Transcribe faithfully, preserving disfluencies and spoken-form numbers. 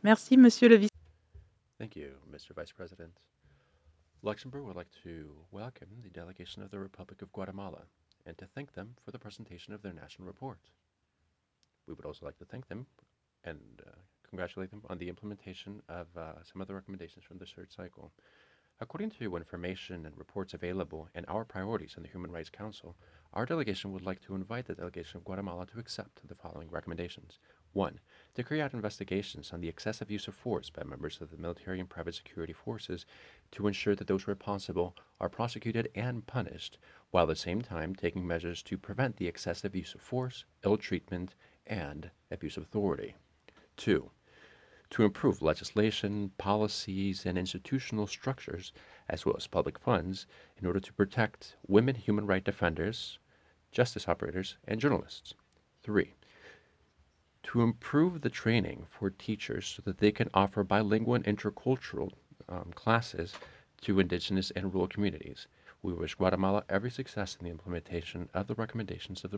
Merci, Monsieur le Vice. Thank you, Mister Vice President. Luxembourg would like to welcome the delegation of the Republic of Guatemala and to thank them for the presentation of their national report. We would also like to thank them and uh, congratulate them on the implementation of uh, some of the recommendations from the third cycle. According to information and reports available and our priorities in the Human Rights Council, our delegation would like to invite the delegation of Guatemala to accept the following recommendations. One, to carry out investigations on the excessive use of force by members of the military and private security forces to ensure that those responsible are prosecuted and punished, while at the same time taking measures to prevent the excessive use of force, ill treatment, and abuse of authority. Two, to improve legislation, policies, and institutional structures, as well as public funds, in order to protect women human rights defenders, justice operators, and journalists. Three, to improve the training for teachers so that they can offer bilingual and intercultural um, classes to indigenous and rural communities. We wish Guatemala every success in the implementation of the recommendations of the